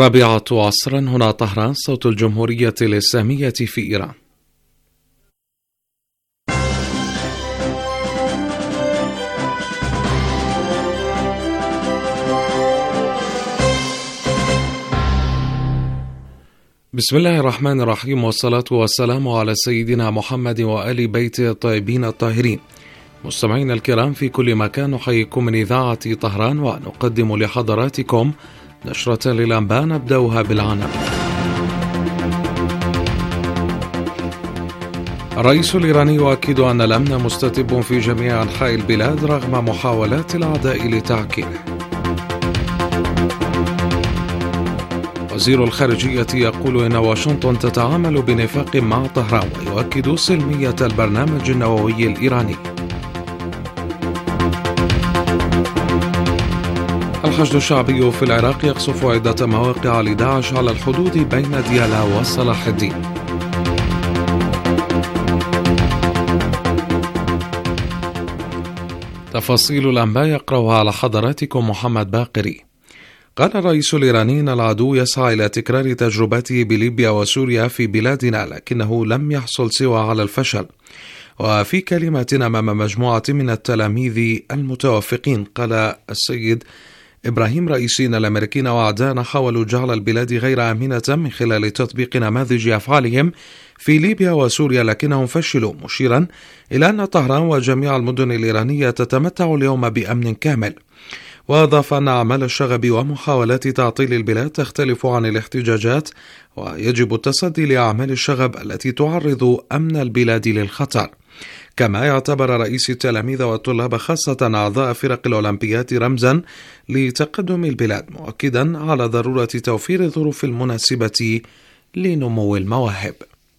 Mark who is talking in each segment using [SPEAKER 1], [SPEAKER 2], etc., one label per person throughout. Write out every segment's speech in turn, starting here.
[SPEAKER 1] الرابعة عصرا، هنا طهران، صوت الجمهورية الإسلامية في إيران. بسم الله الرحمن الرحيم، والصلاة والسلام على سيدنا محمد وآل بيته الطيبين الطاهرين. مستمعين الكرام في كل مكان، نحييكم من إذاعة طهران ونقدم لحضراتكم نشرة للأنباء نبدأها بالعناوين. الرئيس الإيراني يؤكد أن الأمن مستتب في جميع أنحاء البلاد رغم محاولات الأعداء لتعكيره. وزير الخارجية يقول إن واشنطن تتعامل بنفاق مع طهران ويؤكد سلمية البرنامج النووي الإيراني. الحشد الشعبي في العراق يقصف عدة مواقع لداعش على الحدود بين ديالا وصلاح الدين. تفاصيل الأنباء يقرأها على حضراتكم محمد باقري. قال الرئيس الإيراني إن العدو يسعى إلى تكرار تجربته بليبيا وسوريا في بلادنا، لكنه لم يحصل سوى على الفشل. وفي كلمة أمام مجموعة من التلاميذ المتوافقين، قال السيد إبراهيم رئيسي إن الأمريكيين وأعداءنا حاولوا جعل البلاد غير آمنة من خلال تطبيق نماذج أفعالهم في ليبيا وسوريا، لكنهم فشلوا، مشيرا إلى أن طهران وجميع المدن الإيرانية تتمتع اليوم بأمن كامل. وأضاف أن أعمال الشغب ومحاولات تعطيل البلاد تختلف عن الاحتجاجات، ويجب التصدي لأعمال الشغب التي تعرض أمن البلاد للخطر. كما يعتبر رئيس التلاميذ والطلاب خاصة أعضاء فرق الأولمبيات رمزا لتقدم البلاد، مؤكدا على ضرورة توفير الظروف المناسبة لنمو المواهب.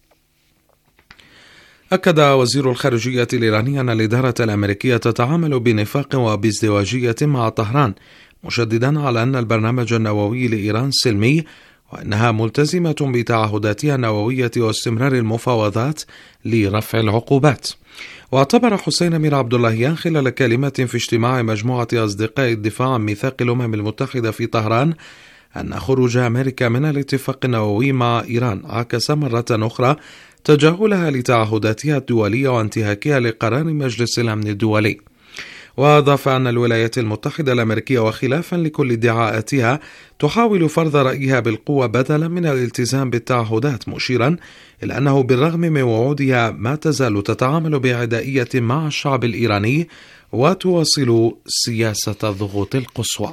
[SPEAKER 1] أكد وزير الخارجية الإيراني أن الإدارة الأمريكية تتعامل بنفاق وبازدواجية مع طهران، مشددا على أن البرنامج النووي لإيران سلمي، وأنها ملتزمة بتعهداتها النووية واستمرار المفاوضات لرفع العقوبات. واعتبر حسين أمير عبد اللهيان خلال كلمة في اجتماع مجموعة أصدقاء الدفاع عن ميثاق الأمم المتحدة في طهران أن خروج أمريكا من الاتفاق النووي مع إيران عكس مرة أخرى تجاهلها لتعهداتها الدولية وانتهاكها لقرار مجلس الأمن الدولي. وأضاف أن الولايات المتحدة الأمريكية وخلافا لكل ادعاءاتها تحاول فرض رأيها بالقوة بدلا من الالتزام بالتعهدات، مشيرا إلى أنه بالرغم من وعودها ما تزال تتعامل بعدائية مع الشعب الإيراني وتواصل سياسة الضغوط القصوى.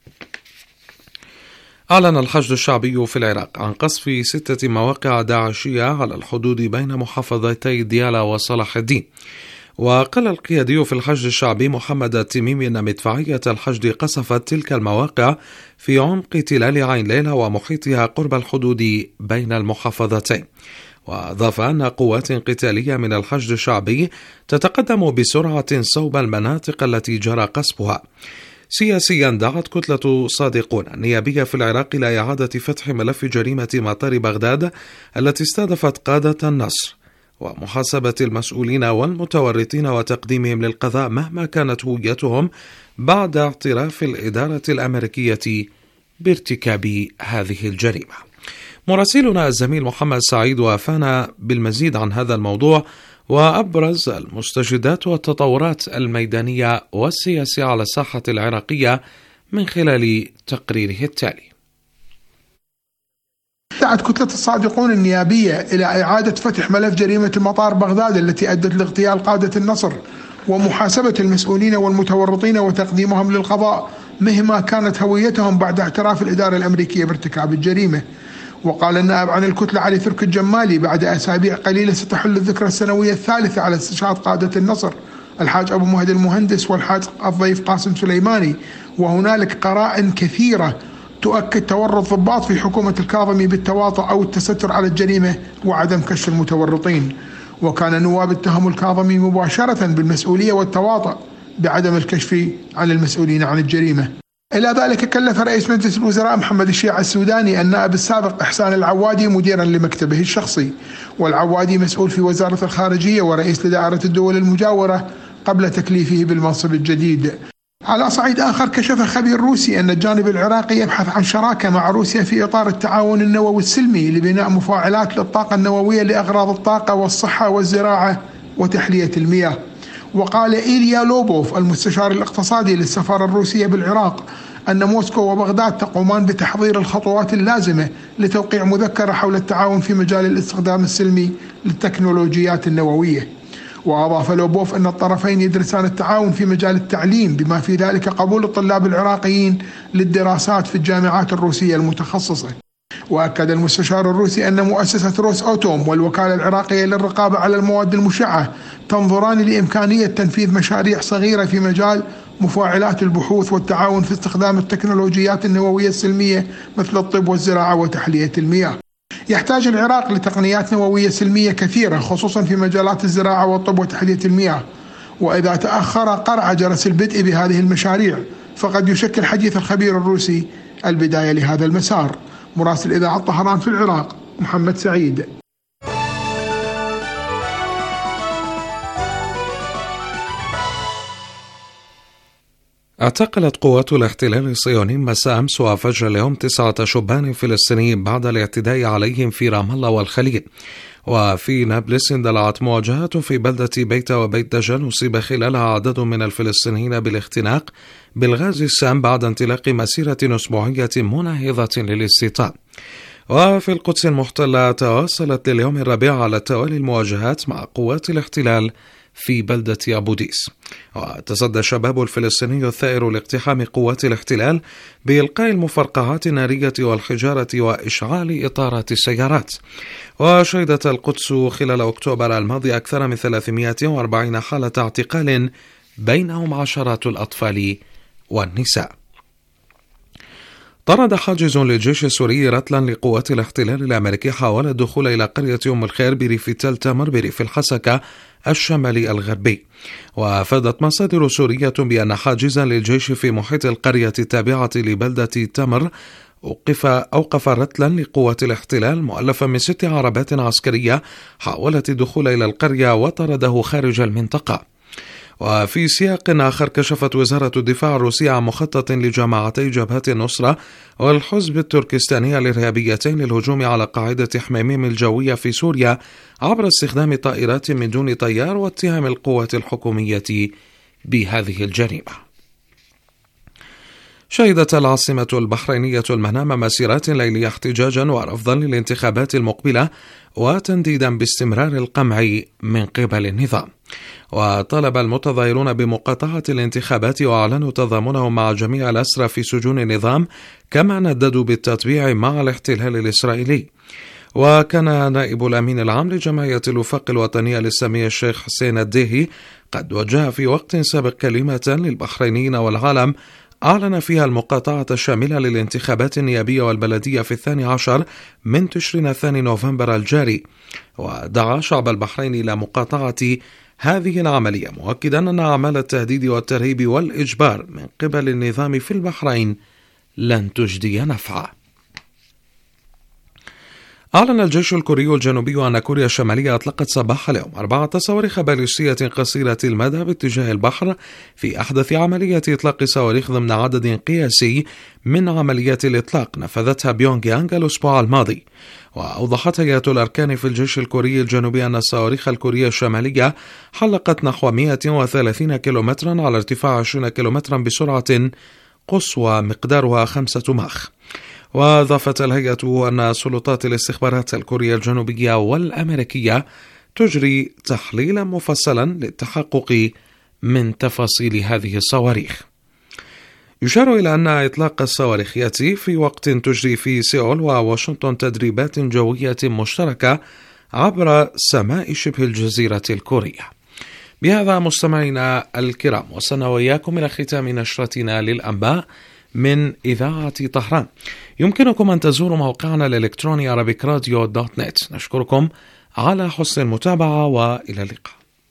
[SPEAKER 1] أعلن الحشد الشعبي في العراق عن قصف 6 مواقع داعشية على الحدود بين محافظتي ديالا وصلاح الدين. وقال القيادي في الحشد الشعبي محمد التميمي أن مدفعية الحشد قصفت تلك المواقع في عمق تلال عين ليلى ومحيطها قرب الحدود بين المحافظتين. وأضاف أن قوات قتالية من الحشد الشعبي تتقدم بسرعة صوب المناطق التي جرى قصفها. سياسيا، دعت كتلة صادقون النيابية في العراق إلى إعادة فتح ملف جريمة مطار بغداد التي استهدفت قادة النصر، ومحاسبة المسؤولين والمتورطين وتقديمهم للقضاء مهما كانت هويتهم، بعد اعتراف الإدارة الأمريكية بارتكاب هذه الجريمة. مراسلنا الزميل محمد سعيد وافانا بالمزيد عن هذا الموضوع وأبرز المستجدات والتطورات الميدانية والسياسية على الساحة العراقية من خلال تقريره التالي.
[SPEAKER 2] دعت كتلة الصادقون النيابية إلى إعادة فتح ملف جريمة المطار بغداد التي أدت لاغتيال قادة النصر، ومحاسبة المسؤولين والمتورطين وتقديمهم للقضاء مهما كانت هويتهم، بعد اعتراف الإدارة الأمريكية بارتكاب الجريمة. وقال النائب عن الكتلة علي ترك الجمالي: بعد أسابيع قليلة ستحل الذكرى السنوية الثالثة على استشهاد قادة النصر الحاج أبو مهدي المهندس والحاج الضيف قاسم سليماني، وهنالك قرائن كثيرة تؤكد تورط ضباط في حكومة الكاظمي بالتواطؤ أو التستر على الجريمة وعدم كشف المتورطين. وكان النواب اتهموا الكاظمي مباشرة بالمسؤولية والتواطؤ بعدم الكشف عن المسؤولين عن الجريمة. إلى ذلك كلف رئيس مجلس الوزراء محمد الشيع السوداني النائب السابق إحسان العوادي مديرا لمكتبه الشخصي، والعوادي مسؤول في وزارة الخارجية ورئيس لدائرة الدول المجاورة قبل تكليفه بالمنصب الجديد. على صعيد آخر، كشف خبير روسي أن الجانب العراقي يبحث عن شراكة مع روسيا في إطار التعاون النووي السلمي لبناء مفاعلات للطاقة النووية لأغراض الطاقة والصحة والزراعة وتحلية المياه. وقال إيليا لوبوف المستشار الاقتصادي للسفارة الروسية بالعراق أن موسكو وبغداد تقومان بتحضير الخطوات اللازمة لتوقيع مذكرة حول التعاون في مجال الاستخدام السلمي للتكنولوجيات النووية. وأضاف لوبوف أن الطرفين يدرسان التعاون في مجال التعليم، بما في ذلك قبول الطلاب العراقيين للدراسات في الجامعات الروسية المتخصصة. وأكد المستشار الروسي أن مؤسسة روس أوتوم والوكالة العراقية للرقابة على المواد المشعة تنظران لإمكانية تنفيذ مشاريع صغيرة في مجال مفاعلات البحوث والتعاون في استخدام التكنولوجيات النووية السلمية مثل الطب والزراعة وتحلية المياه. يحتاج العراق لتقنيات نووية سلمية كثيرة، خصوصا في مجالات الزراعة والطب وتحلية المياه، وإذا تأخر قرع جرس البدء بهذه المشاريع فقد يشكل حديث الخبير الروسي البداية لهذا المسار. مراسل إذاعة طهران في العراق محمد سعيد.
[SPEAKER 1] اعتقلت قوات الاحتلال الصهيوني مساء أمس وفجر اليوم 9 شبان فلسطينيين بعد الاعتداء عليهم في رام الله والخليل. وفي نابلس اندلعت مواجهات في بلدة بيتا وبيت دجن أصيب خلالها عدد من الفلسطينيين بالاختناق بالغاز السام بعد انطلاق مسيرة أسبوعية مناهضة للاستيطان. وفي القدس المحتلة تواصلت لليوم الرابع على التوالي المواجهات مع قوات الاحتلال في بلدة أبو ديس. وتصدى الشباب الفلسطيني الثائر لاقتحام قوات الاحتلال بإلقاء المفرقعات النارية والحجارة وإشعال إطارات السيارات. وشهدت القدس خلال أكتوبر الماضي أكثر من 340 حالة اعتقال بينهم عشرات الأطفال والنساء. طرد حاجز للجيش السوري رتلا لقوات الاحتلال الأمريكي حاول الدخول إلى قرية أم الخير بريف تل تمر بريف الحسكة الشمالي الغربي. وأفادت مصادر سورية بأن حاجزا للجيش في محيط القرية التابعة لبلدة تمر أوقف رتلا لقوات الاحتلال مؤلفا من 6 عربات عسكرية حاولت الدخول إلى القرية وطرده خارج المنطقة. وفي سياق آخر، كشفت وزارة الدفاع الروسية عن مخطط لجماعتي جبهة النصرة والحزب التركستاني الإرهابيتين للهجوم على قاعدة حميميم الجوية في سوريا عبر استخدام طائرات من دون طيار واتهام القوات الحكومية بهذه الجريمة. شهدت العاصمة البحرينية المنامة مسيرات ليلية احتجاجا ورفضا للانتخابات المقبلة وتنديدا باستمرار القمع من قبل النظام. وطلب المتظاهرون بمقاطعة الانتخابات وأعلنوا تضامنهم مع جميع الأسرى في سجون النظام، كما نددوا بالتطبيع مع الاحتلال الإسرائيلي. وكان نائب الأمين العام لجمعية الوفاق الوطنية الإسلامية الشيخ حسين الديهي قد وجه في وقت سابق كلمة للبحرينيين والعالم أعلن فيها المقاطعة الشاملة للانتخابات النيابية والبلدية في 12 من تشرين الثاني نوفمبر الجاري. ودعا شعب البحرين إلى مقاطعة هذه العملية، مؤكدا أن أعمال التهديد والترهيب والإجبار من قبل النظام في البحرين لن تجدي نفعا. أعلن الجيش الكوري الجنوبي أن كوريا الشمالية أطلقت صباح اليوم 4 صواريخ باليستية قصيرة المدى باتجاه البحر في أحدث عملية إطلاق صواريخ ضمن عدد قياسي من عمليات الإطلاق نفذتها بيونغ يانغ الأسبوع الماضي. وأوضحت هيئة الأركان في الجيش الكوري الجنوبي أن الصواريخ الكورية الشمالية حلقت نحو 130 كيلومترا على ارتفاع 20 كيلومترا بسرعة قصوى مقدارها 5 ماخ. وأضافت الهيئة أن سلطات الاستخبارات الكورية الجنوبية والأمريكية تجري تحليلا مفصلا للتحقق من تفاصيل هذه الصواريخ. يشار إلى أن إطلاق الصواريخ يأتي في وقت تجري في سيول وواشنطن تدريبات جوية مشتركة عبر سماء شبه الجزيرة الكورية. بهذا مستمعينا الكرام وصلنا وإياكم إلى ختام نشرتنا للأنباء من إذاعة طهران. يمكنكم أن تزوروا موقعنا الإلكتروني arabikradio.net. نشكركم على حسن المتابعة وإلى اللقاء.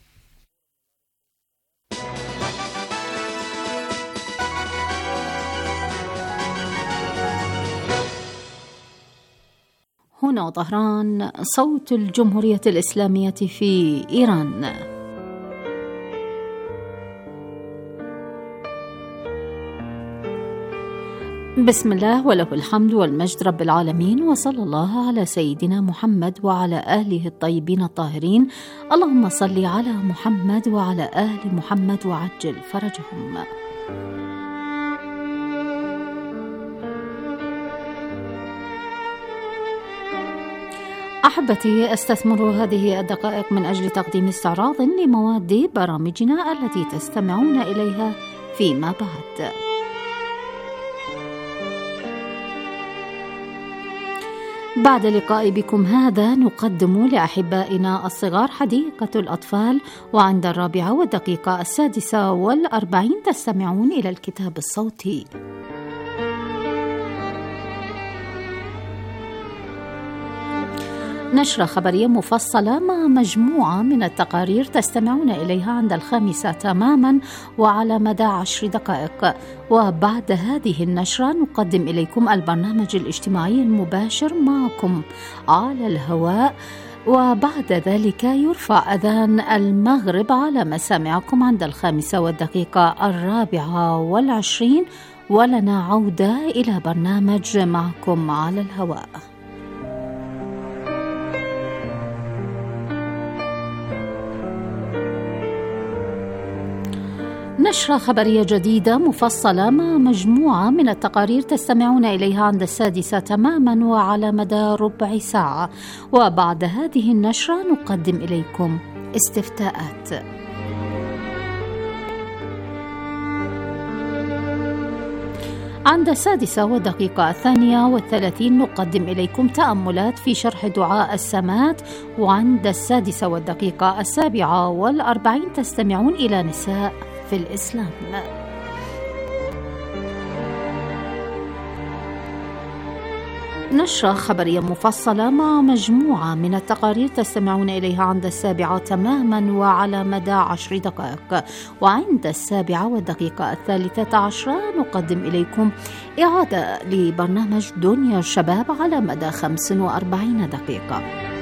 [SPEAKER 3] هنا طهران، صوت الجمهورية الإسلامية في إيران. بسم الله وله الحمد والمجد رب العالمين، وصلى الله على سيدنا محمد وعلى آله الطيبين الطاهرين. اللهم صل على محمد وعلى آل محمد وعجل فرجهم. أحبتي، أستثمر هذه الدقائق من أجل تقديم استعراض لمواد برامجنا التي تستمعون إليها فيما بعد. بعد لقاء بكم هذا نقدم لأحبائنا الصغار حديقة الأطفال، وعند 4:46 تستمعون إلى الكتاب الصوتي. نشرة خبرية مفصلة مع مجموعة من التقارير تستمعون إليها عند 5 تماما وعلى مدى 10 دقائق. وبعد هذه النشرة نقدم إليكم البرنامج الاجتماعي المباشر معكم على الهواء، وبعد ذلك يرفع أذان المغرب على مسامعكم عند 5:24 ولنا عودة إلى برنامج معكم على الهواء. نشرة خبرية جديدة مفصلة مع مجموعة من التقارير تستمعون إليها عند 6 تماما وعلى مدى ربع ساعة. وبعد هذه النشرة نقدم إليكم استفتاءات. عند 6:32 نقدم إليكم تأملات في شرح دعاء السمات، وعند 6:47 تستمعون إلى نساء في الإسلام. نشرة خبرية مفصلة مع مجموعة من التقارير تستمعون إليها عند 7 تماما وعلى مدى 10 دقائق. وعند 7:13 نقدم إليكم إعادة لبرنامج دنيا الشباب على مدى 45 دقيقة.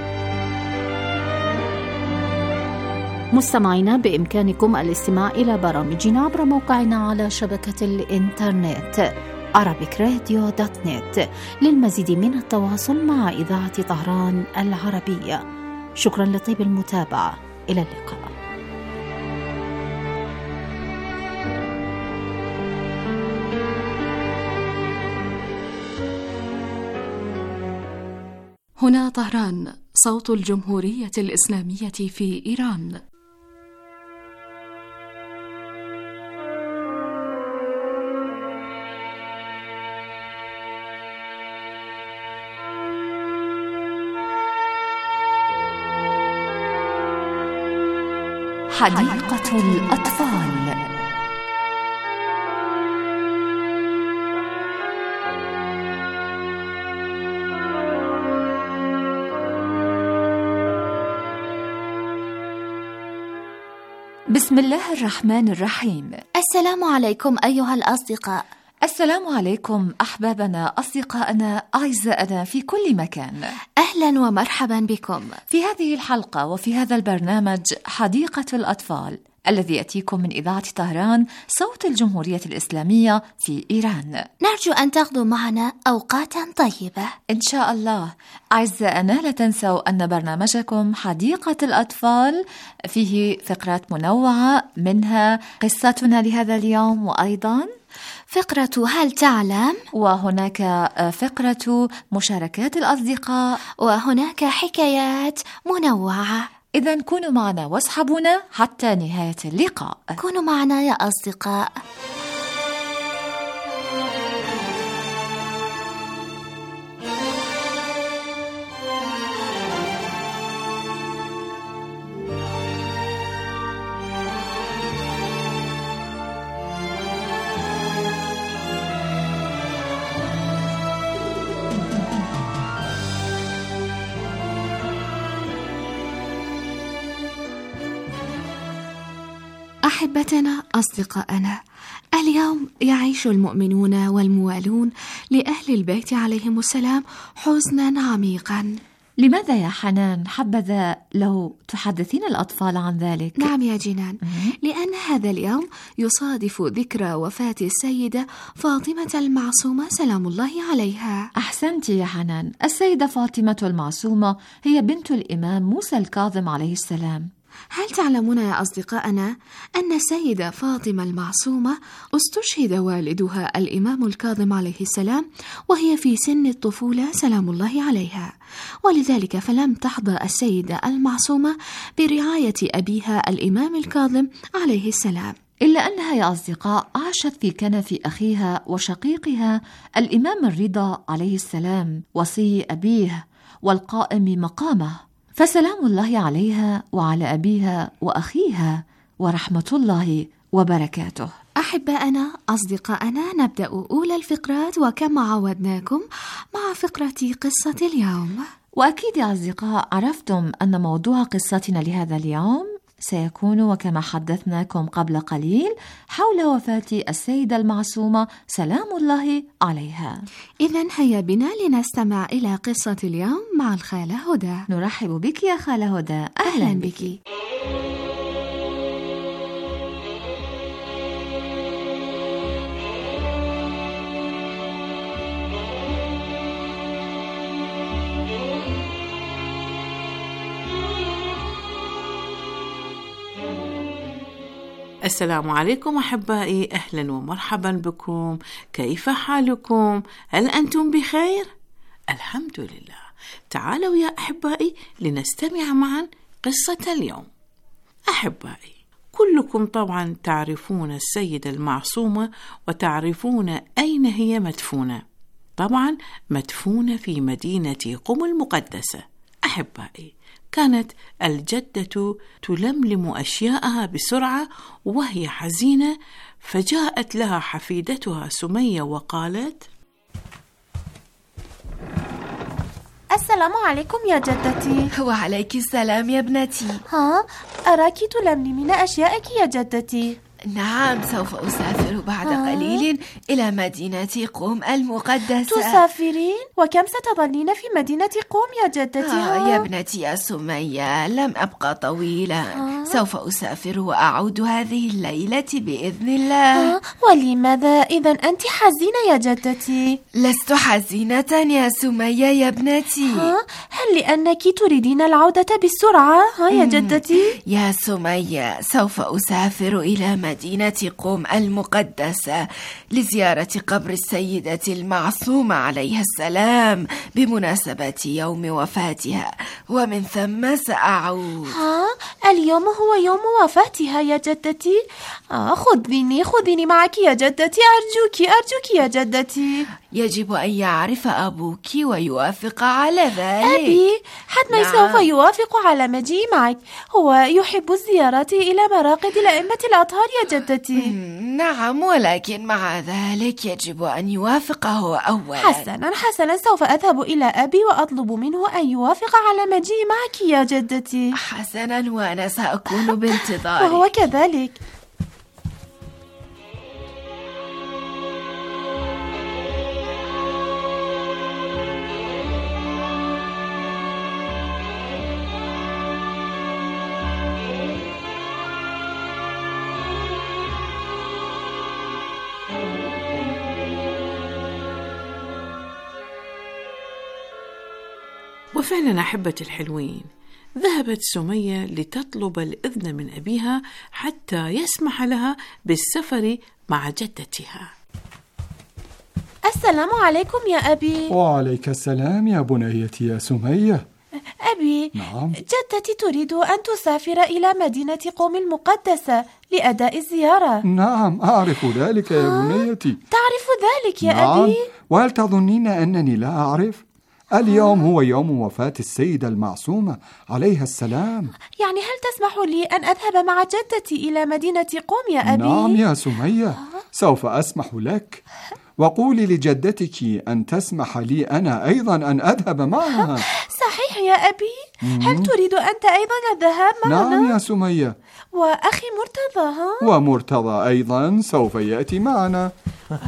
[SPEAKER 3] مستمعينا، بإمكانكم الاستماع إلى برامجنا عبر موقعنا على شبكة الإنترنت arabicradio.net للمزيد من التواصل مع إذاعة طهران العربية. شكرا لطيب المتابعة، إلى اللقاء.
[SPEAKER 4] هنا طهران، صوت الجمهورية الإسلامية في إيران. حديقة الأطفال. بسم الله الرحمن الرحيم.
[SPEAKER 5] السلام عليكم أيها الأصدقاء.
[SPEAKER 4] السلام عليكم أحبابنا، أصدقائنا، أعزائنا في كل مكان.
[SPEAKER 5] أهلا ومرحبا بكم
[SPEAKER 4] في هذه الحلقة وفي هذا البرنامج حديقة الأطفال الذي يأتيكم من إذاعة طهران، صوت الجمهورية الإسلامية في إيران.
[SPEAKER 5] نرجو أن تقضوا معنا أوقاتا طيبة
[SPEAKER 4] إن شاء الله. أعزائنا، لا تنسوا أن برنامجكم حديقة الأطفال فيه فقرات منوعة، منها قصتنا لهذا اليوم، وأيضا
[SPEAKER 5] فقرة هل تعلم،
[SPEAKER 4] وهناك فقرة مشاركات الأصدقاء،
[SPEAKER 5] وهناك حكايات منوعة.
[SPEAKER 4] إذن كونوا معنا واصحبونا حتى نهاية اللقاء.
[SPEAKER 5] كونوا معنا يا أصدقاء. أحبتنا، أصدقائنا، اليوم يعيش المؤمنون والموالون لأهل البيت عليهم السلام حزنا عميقا،
[SPEAKER 4] لماذا يا حنان؟ حبذا لو تحدثين الأطفال عن ذلك.
[SPEAKER 5] نعم يا جنان، لأن هذا اليوم يصادف ذكرى وفاة السيدة فاطمة المعصومة سلام الله عليها.
[SPEAKER 4] أحسنت يا حنان، السيدة فاطمة المعصومة هي بنت الإمام موسى الكاظم عليه السلام.
[SPEAKER 5] هل تعلمون يا أصدقائنا أن السيدة فاطمة المعصومة استشهد والدها الإمام الكاظم عليه السلام وهي في سن الطفولة سلام الله عليها، ولذلك فلم تحظى السيدة المعصومة برعاية أبيها الإمام الكاظم عليه السلام،
[SPEAKER 4] إلا أنها يا أصدقاء عاشت في كنف أخيها وشقيقها الإمام الرضا عليه السلام وصي أبيه والقائم مقامه، فسلام الله عليها وعلى أبيها وأخيها ورحمة الله وبركاته.
[SPEAKER 5] أحبائنا أصدقائنا، نبدأ أولى الفقرات وكما عودناكم مع فقرة قصة اليوم.
[SPEAKER 4] وأكيد يا أصدقاء عرفتم أن موضوع قصتنا لهذا اليوم سيكون وكما حدثناكم قبل قليل حول وفاة السيدة المعصومة سلام الله عليها.
[SPEAKER 5] إذن هيا بنا لنستمع إلى قصة اليوم مع الخالة هدى.
[SPEAKER 4] نرحب بك يا خالة هدى.
[SPEAKER 5] أهلا بك.
[SPEAKER 6] السلام عليكم أحبائي، أهلا ومرحبا بكم. كيف حالكم؟ هل أنتم بخير؟ الحمد لله. تعالوا يا أحبائي لنستمع معا قصة اليوم. أحبائي، كلكم طبعا تعرفون السيدة المعصومة وتعرفون أين هي مدفونة. طبعا مدفونة في مدينة قم المقدسة. أحبائي، كانت الجدة تلملم أشياءها بسرعة وهي حزينة، فجاءت لها حفيدتها سمية وقالت:
[SPEAKER 7] السلام عليكم يا جدتي.
[SPEAKER 5] وعليك السلام يا ابنتي.
[SPEAKER 7] أراك تلملمين أشياءك يا جدتي.
[SPEAKER 5] نعم، سوف أسافر بعد قليل إلى مدينة قم المقدسة.
[SPEAKER 7] تسافرين؟ وكم ستظلين في مدينة قم يا جدتي؟
[SPEAKER 5] يا ابنتي يا سمية، لم أبقى طويلا. سوف أسافر وأعود هذه الليلة بإذن الله.
[SPEAKER 7] ولماذا إذن أنت حزينة يا جدتي؟
[SPEAKER 5] لست حزينة يا سمية يا ابنتي.
[SPEAKER 7] هل لأنك تريدين العودة بسرعة يا جدتي؟
[SPEAKER 5] يا سمية، سوف أسافر إلى مدينة قم المقدسة لزيارة قبر السيدة المعصومة عليها السلام بمناسبة يوم وفاتها، ومن ثم سأعود.
[SPEAKER 7] اليوم هو يوم وفاتها يا جدتي؟ خذيني معك يا جدتي، أرجوك يا جدتي.
[SPEAKER 5] يجب أن يعرف أبوك ويوافق على ذلك.
[SPEAKER 7] أبي حتما سوف يوافق على مجيء معك، هو يحب الزيارات إلى مراقد الأئمة الأطهار يا جدتي.
[SPEAKER 5] نعم، ولكن مع ذلك يجب أن يوافق هو أولا.
[SPEAKER 7] حسنا، سوف أذهب إلى أبي وأطلب منه أن يوافق على مجيء معك يا جدتي.
[SPEAKER 5] حسنا، وأنا سأكون بانتظارك.
[SPEAKER 7] وهو كذلك.
[SPEAKER 6] وفعلا أحبتي الحلوين، ذهبت سمية لتطلب الإذن من أبيها حتى يسمح لها بالسفر مع جدتها.
[SPEAKER 7] السلام عليكم يا أبي.
[SPEAKER 8] وعليك السلام يا بنيتي يا سمية.
[SPEAKER 7] أبي،
[SPEAKER 8] نعم.
[SPEAKER 7] جدتي تريد أن تسافر إلى مدينة قم المقدسة لأداء الزيارة.
[SPEAKER 8] نعم، أعرف ذلك يا بنيتي.
[SPEAKER 7] تعرف ذلك يا
[SPEAKER 8] نعم.
[SPEAKER 7] أبي؟
[SPEAKER 8] وهل تظنين أنني لا أعرف؟ اليوم هو يوم وفاة السيدة المعصومة عليها السلام.
[SPEAKER 7] يعني هل تسمح لي أن أذهب مع جدتي إلى مدينة قم يا أبي؟
[SPEAKER 8] نعم يا سمية، سوف أسمح لك. وقولي لجدتك أن تسمح لي أنا أيضا أن أذهب معها.
[SPEAKER 7] صحيح يا أبي؟ هل تريد أنت أيضا الذهاب معنا؟
[SPEAKER 8] نعم يا سمية.
[SPEAKER 7] وأخي مرتضى
[SPEAKER 8] ومرتضى أيضا سوف يأتي معنا.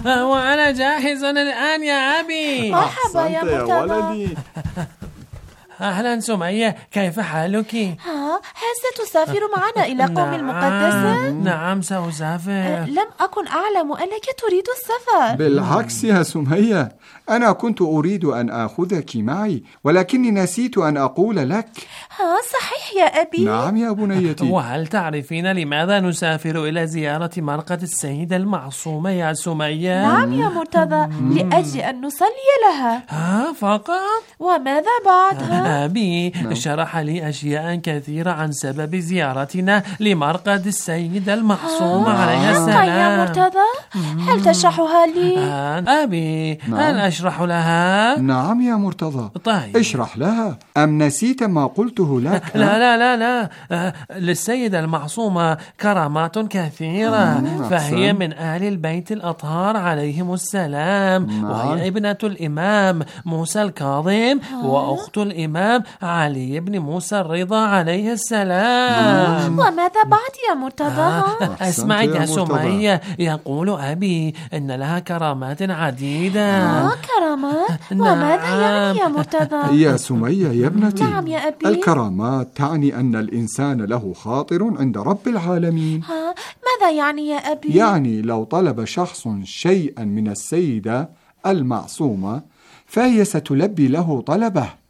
[SPEAKER 9] وأنا جاهز الآن يا أبي.
[SPEAKER 7] مرحبا يا مرتضى.
[SPEAKER 8] ولدي.
[SPEAKER 9] أهلا سمية، كيف حالك؟
[SPEAKER 7] هل ستسافر معنا إلى قوم المقدسة؟
[SPEAKER 9] نعم سأسافر.
[SPEAKER 7] لم أكن أعلم أنك تريد السفر.
[SPEAKER 8] بالعكس يا سمية، أنا كنت أريد أن آخذك معي، ولكني نسيت أن أقول لك.
[SPEAKER 7] صحيح يا أبي.
[SPEAKER 8] نعم يا بنيتي.
[SPEAKER 9] وهل تعرفين لماذا نسافر إلى زيارة مرقد السيدة المعصومة يا سمية؟
[SPEAKER 7] نعم يا مرتضى، لأجل أن نصلي لها.
[SPEAKER 9] فقط؟
[SPEAKER 7] وماذا بعد؟
[SPEAKER 9] أبي شرح لي أشياء كثيرة عن سبب زيارتنا لمرقد السيدة المعصومة عليها السلام.
[SPEAKER 7] يا مرتضى، هل تشرحها لي؟
[SPEAKER 9] أبي هل أشرح لها؟
[SPEAKER 8] نعم يا مرتضى.
[SPEAKER 9] طيب
[SPEAKER 8] اشرح لها. أم نسيت ما قلته لك؟
[SPEAKER 9] لا للسيدة المعصومة كرامات كثيرة، فهي من أهل البيت الأطهار عليهم السلام، وهي ابنة الإمام موسى الكاظم وأخت الإمام علي بن موسى الرضا عليه السلام.
[SPEAKER 7] وماذا بعد يا مرتضى؟
[SPEAKER 9] اسمعي يا سمية، يقول أبي إن لها كرامات عديدة.
[SPEAKER 7] كرامات؟ وماذا يعني يا مرتضى؟
[SPEAKER 8] يا سمية يا ابنتي.
[SPEAKER 7] نعم يا أبي.
[SPEAKER 8] الكرامات تعني أن الإنسان له خاطر عند رب العالمين.
[SPEAKER 7] ماذا يعني يا أبي؟
[SPEAKER 8] يعني لو طلب شخص شيئا من السيدة المعصومة فهي ستلبي له طلبه،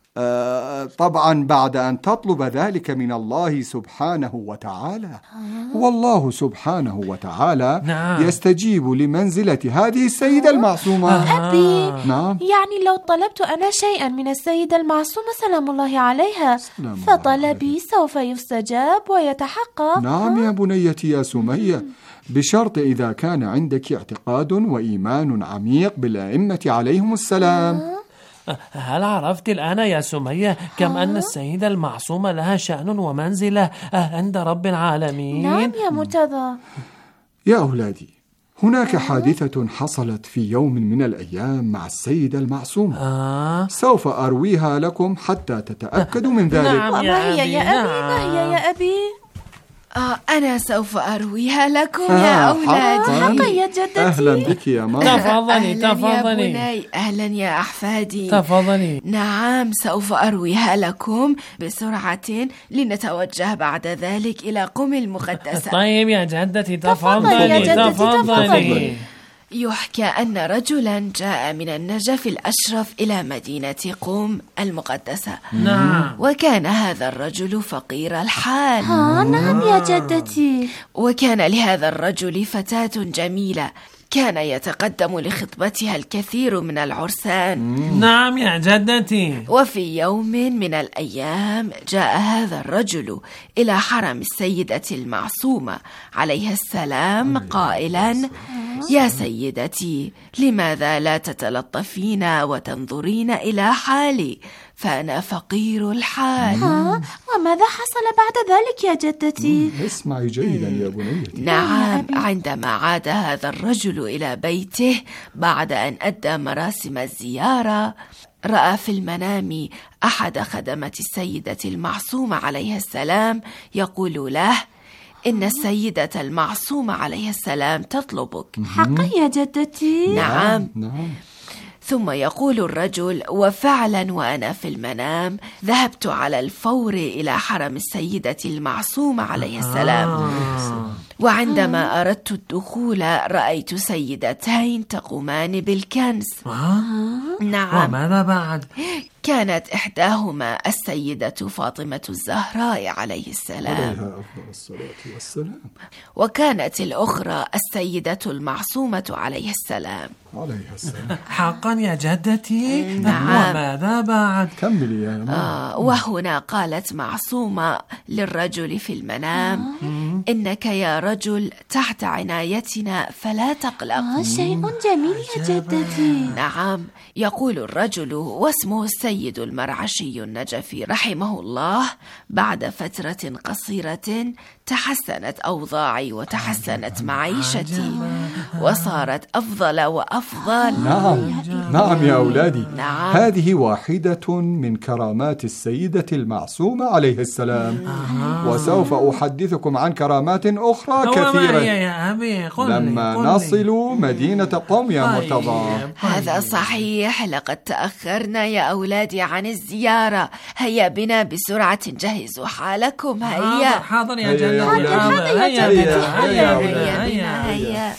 [SPEAKER 8] طبعا بعد أن تطلب ذلك من الله سبحانه وتعالى. والله سبحانه وتعالى يستجيب لمنزلة هذه السيدة المعصومة.
[SPEAKER 7] أبي،
[SPEAKER 8] نعم.
[SPEAKER 7] يعني لو طلبت أنا شيئا من السيدة المعصومة سلام الله عليها فطلبي سوف يستجاب ويتحقق.
[SPEAKER 8] نعم يا بنيتي يا سمية، بشرط إذا كان عندك اعتقاد وإيمان عميق بالأئمة عليهم السلام.
[SPEAKER 9] هل عرفت الآن يا سمية كم أن السيدة المعصومة لها شأن ومنزلة عند رب العالمين؟
[SPEAKER 7] نعم يا مرتضى.
[SPEAKER 8] يا أولادي، هناك حادثة حصلت في يوم من الأيام مع السيدة المعصومة. سوف أرويها لكم حتى تتأكدوا من ذلك.
[SPEAKER 9] نعم
[SPEAKER 7] ما هي يا أبي؟ ما هي يا أبي؟
[SPEAKER 5] أنا سوف أرويها لكم يا أولادي.
[SPEAKER 7] حقا يا جدتي.
[SPEAKER 8] أهلا بك يا ماما.
[SPEAKER 9] تفضلي
[SPEAKER 5] أهلا يا بني. أهلا يا أحفادي.
[SPEAKER 9] تفضلي.
[SPEAKER 5] نعم سوف أرويها لكم بسرعة لنتوجه بعد ذلك إلى قم المقدسة.
[SPEAKER 9] طيب يا جدتي
[SPEAKER 7] تفضلي.
[SPEAKER 5] يحكى أن رجلا جاء من النجف الأشرف إلى مدينة قم المقدسة.
[SPEAKER 9] نعم.
[SPEAKER 5] وكان هذا الرجل فقير الحال.
[SPEAKER 7] نعم يا جدتي.
[SPEAKER 5] وكان لهذا الرجل فتاة جميلة كان يتقدم لخطبتها الكثير من العرسان.
[SPEAKER 9] نعم يا جدتي.
[SPEAKER 5] وفي يوم من الأيام جاء هذا الرجل إلى حرم السيدة المعصومة عليها السلام قائلا: يا سيدتي، لماذا لا تتلطفين وتنظرين إلى حالي؟ فأنا فقير الحال.
[SPEAKER 7] وماذا حصل بعد ذلك يا جدتي؟
[SPEAKER 8] اسمعي جيدا يا بنيتي.
[SPEAKER 5] نعم، عندما عاد هذا الرجل إلى بيته بعد أن أدى مراسم الزيارة، رأى في المنام أحد خدمة السيدة المعصومة عليها السلام يقول له: إن السيدة المعصومة عليها السلام تطلبك.
[SPEAKER 7] حقا يا جدتي؟
[SPEAKER 5] نعم. ثم يقول الرجل: وفعلا وأنا في المنام ذهبت على الفور إلى حرم السيدة المعصومة عليها السلام، وعندما أردت الدخول رأيت سيدتين تقومان بالكنس. نعم.
[SPEAKER 9] وماذا بعد؟
[SPEAKER 5] كانت إحداهما السيدة فاطمة الزهراء عليه السلام،
[SPEAKER 8] عليها أفضل الصلاة والسلام،
[SPEAKER 5] وكانت الأخرى السيدة المعصومة عليه السلام.
[SPEAKER 8] عليها السلام.
[SPEAKER 9] حقا يا جدتي؟
[SPEAKER 5] نعم.
[SPEAKER 9] وماذا بعد؟
[SPEAKER 8] كملي يا ماما.
[SPEAKER 5] وهنا قالت معصومة للرجل في المنام: إنك يا رجل تحت عنايتنا فلا تقلق.
[SPEAKER 7] شيء جميل يا جدتي.
[SPEAKER 5] نعم. يقول الرجل واسمه السيد المرعشي النجفي رحمه الله: بعد فترة قصيرة تحسنت أوضاعي وتحسنت معيشتي وصارت أفضل وأفضل.
[SPEAKER 8] نعم يا أولادي.
[SPEAKER 5] نعم.
[SPEAKER 8] هذه واحدة من كرامات السيدة المعصومة عليه السلام، وسوف أحدثكم عن كرامات كرامات أخرى كثيرة
[SPEAKER 9] يا أبي
[SPEAKER 8] لما نصل مدينة قم يا مرتضى.
[SPEAKER 7] هذا صحيح، لقد تأخرنا يا أولادي عن الزيارة. هيا بنا بسرعة جهزوا حالكم. هيا.
[SPEAKER 9] حاضر يا جدتي.
[SPEAKER 7] هيا بنا. هيا.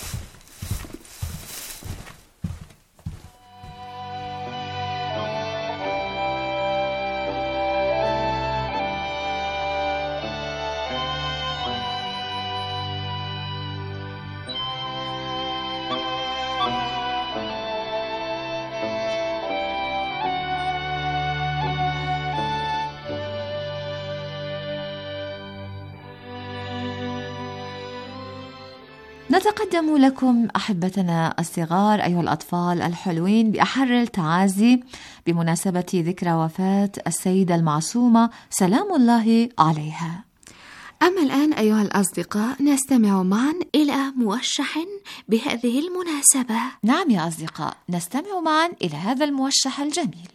[SPEAKER 4] نتقدم لكم أحبتنا الصغار أيها الأطفال الحلوين بأحر التعازي بمناسبة ذكرى وفاة السيدة المعصومة سلام الله عليها.
[SPEAKER 5] أما الآن أيها الأصدقاء نستمع معا إلى موشح بهذه المناسبة.
[SPEAKER 4] نعم يا أصدقاء، نستمع معا إلى هذا الموشح الجميل.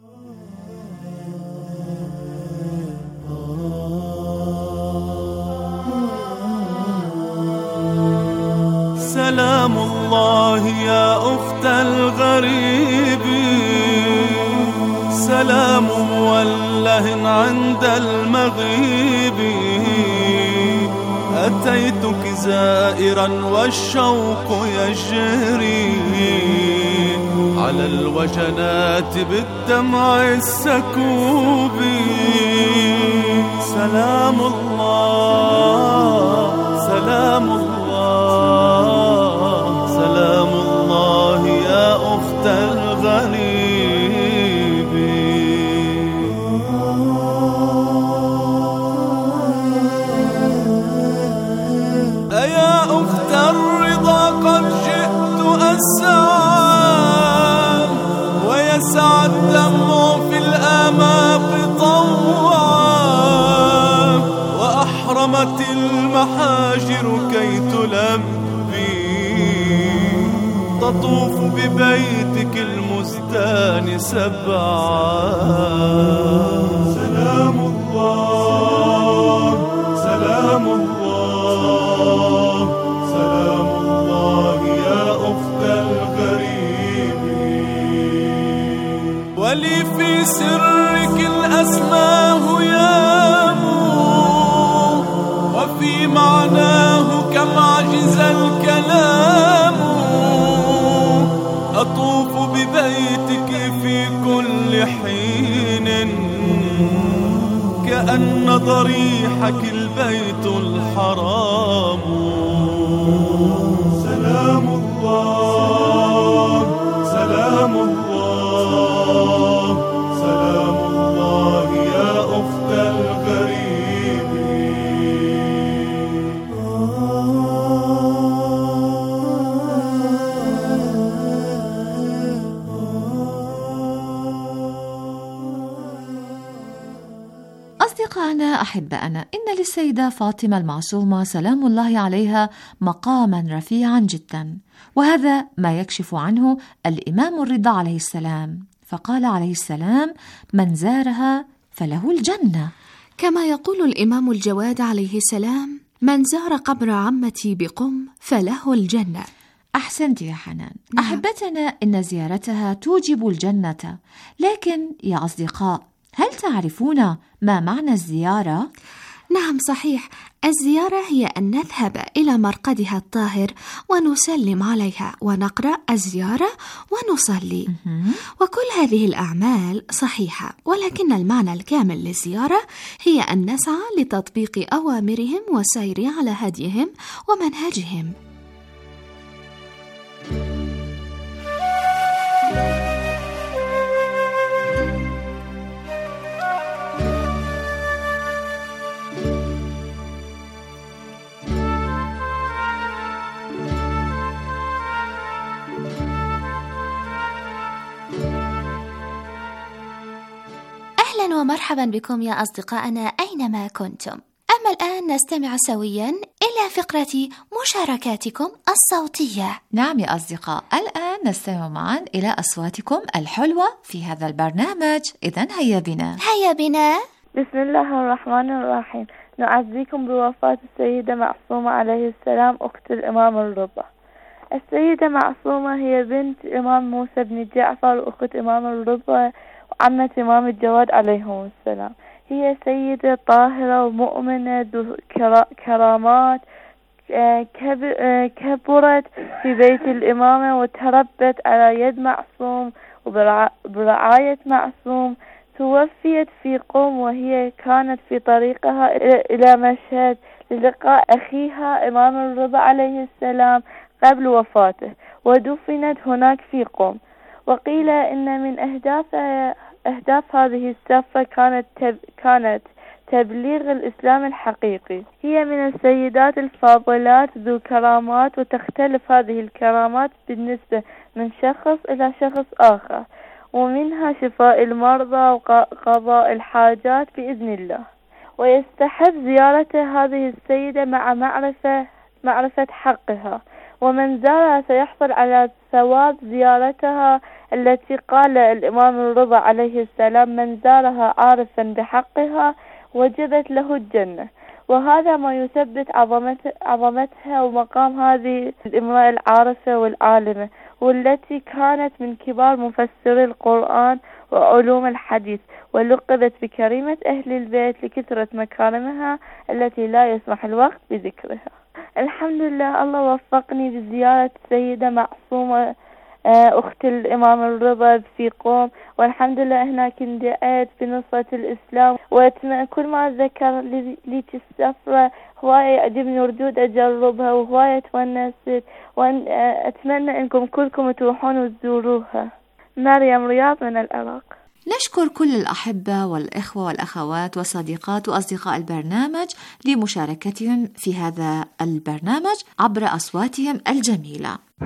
[SPEAKER 10] سلام الله يا أخت الغريب، سلام موله عند المغيب، أتيتك زائرا والشوق يجري على الوجنات بالدمع السكوب. سلام الله سلام الله سلام الله يا أخت الغريب. أيا أخت الرضا قد جئت أسعى، ويسعى الدمع في الآماق طوعا، وأحرمت المحاجر كي تلبي، تطوف ببيتك المزدان سبعا. سلام الله سلام الله سلام الله يا أخت الغريب. ولي في سرك الأسماه يامو، وفي معناه كم عجز الكلام، أطوف ببيتك في كل حين، كأن ضريحك البيت الحرام. سلام الله سلام الله سلام الله يا أخت الغريب.
[SPEAKER 4] أصدقائنا أحبائنا، إن للسيدة فاطمة المعصومة سلام الله عليها مقاما رفيعا جدا، وهذا ما يكشف عنه الإمام الرضا عليه السلام، فقال عليه السلام: من زارها فله الجنة.
[SPEAKER 5] كما يقول الإمام الجواد عليه السلام: من زار قبر عمتي بقم فله الجنة.
[SPEAKER 4] أحسنت يا حنان. أحبتنا، إن زيارتها توجب الجنة، لكن يا أصدقاء، هل تعرفون ما معنى الزيارة؟
[SPEAKER 5] نعم صحيح، الزيارة هي أن نذهب إلى مرقدها الطاهر ونسلم عليها ونقرأ الزيارة ونصلي. وكل هذه الأعمال صحيحة، ولكن المعنى الكامل للزيارة هي أن نسعى لتطبيق أوامرهم والسير على هديهم ومنهجهم.
[SPEAKER 11] أهلا ومرحبا بكم يا أصدقائنا أينما كنتم. أما الآن نستمع سويا إلى فقرة مشاركاتكم الصوتية.
[SPEAKER 4] نعم يا أصدقاء، الآن نستمع معا إلى أصواتكم الحلوة في هذا البرنامج. إذن هيا بنا
[SPEAKER 12] بسم الله الرحمن الرحيم. نعزيكم بوفاة السيدة معصومة عليه السلام أخت الإمام الرضا. السيدة معصومة هي بنت إمام موسى بن جعفر وأخت إمام الرضا وعمة إمام الجواد عليهم السلام. هي سيدة طاهرة ومؤمنة ذو كرامات، كبرت في بيت الإمامة وتربت على يد معصوم وبرعاية معصوم. توفيت في قم وهي كانت في طريقها إلى مشهد للقاء أخيها إمام الرضا عليه السلام قبل وفاته، ودفنت هناك في قم. وقيل إن من أهداف هذه السفرة كانت تبليغ الإسلام الحقيقي. هي من السيدات الفاضلات ذو كرامات، وتختلف هذه الكرامات بالنسبة من شخص إلى شخص آخر، ومنها شفاء المرضى وقضاء الحاجات بإذن الله. ويستحب زيارة هذه السيدة مع معرفة حقها، ومن زارها سيحصل على ثواب زيارتها التي قال الإمام الرضا عليه السلام: من زارها عارفا بحقها وجبت له الجنة. وهذا ما يثبت عظمتها ومقام هذه الامرأة العارفة والعالمة، والتي كانت من كبار مفسري القرآن وعلوم الحديث، ولقبت بكريمة أهل البيت لكثرة مكارمها التي لا يسمح الوقت بذكرها. الحمد لله، الله وفقني بزيارة السيدة معصومة أخت الإمام الرضا في قوم، والحمد لله هناك اندعيت بنصرة الإسلام. وأتمنى كل ما أتذكر لي السفرة هواية يعجبني وردود أجربها وهواية تونست، وأتمنى أنكم كلكم تروحون وتزوروها. مريم رياض من العراق.
[SPEAKER 4] نشكر كل الأحبة والإخوة والأخوات وصديقات وأصدقاء البرنامج لمشاركتهم في هذا البرنامج عبر أصواتهم الجميلة.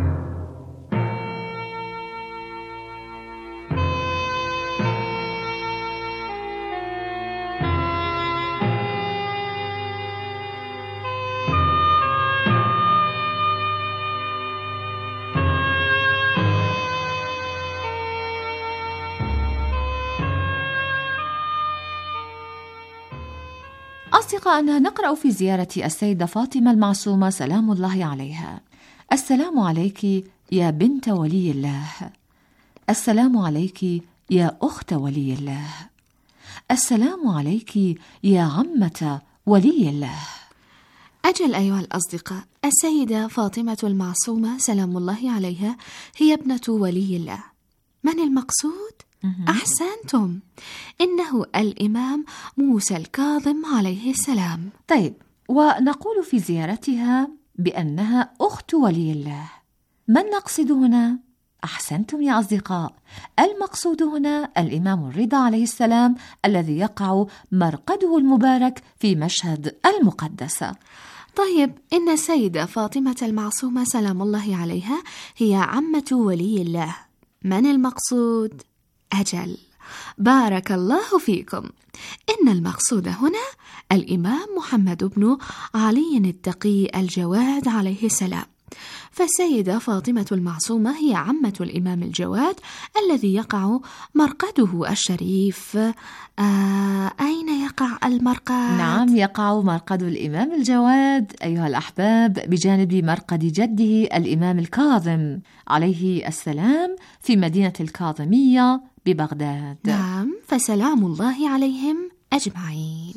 [SPEAKER 4] أصدقائنا، نقرأ في زيارة السيدة فاطمة المعصومة سلام الله عليها: السلام عليك يا بنت ولي الله، السلام عليك يا أخت ولي الله، السلام عليك يا عمة ولي الله.
[SPEAKER 5] أجل أيها الأصدقاء، السيدة فاطمة المعصومة سلام الله عليها هي ابنة ولي الله. من المقصود؟ أحسنتم، إنه الإمام موسى الكاظم عليه السلام.
[SPEAKER 4] طيب، ونقول في زيارتها بأنها أخت ولي الله. من نقصد هنا؟ أحسنتم يا أصدقاء، المقصود هنا الإمام الرضا عليه السلام الذي يقع مرقده المبارك في مشهد المقدسة.
[SPEAKER 5] طيب، إن السيدة فاطمة المعصومة سلام الله عليها هي عمة ولي الله. من المقصود؟ أجل، بارك الله فيكم، إن المقصود هنا الإمام محمد بن علي التقي الجواد عليه السلام. فالسيدة فاطمة المعصومة هي عمة الإمام الجواد الذي يقع مرقده الشريف. أين يقع المرقد؟
[SPEAKER 4] نعم، يقع مرقد الإمام الجواد أيها الأحباب بجانب مرقد جده الإمام الكاظم عليه السلام في مدينة الكاظمية ببغداد.
[SPEAKER 5] نعم، فسلام الله عليهم أجمعين.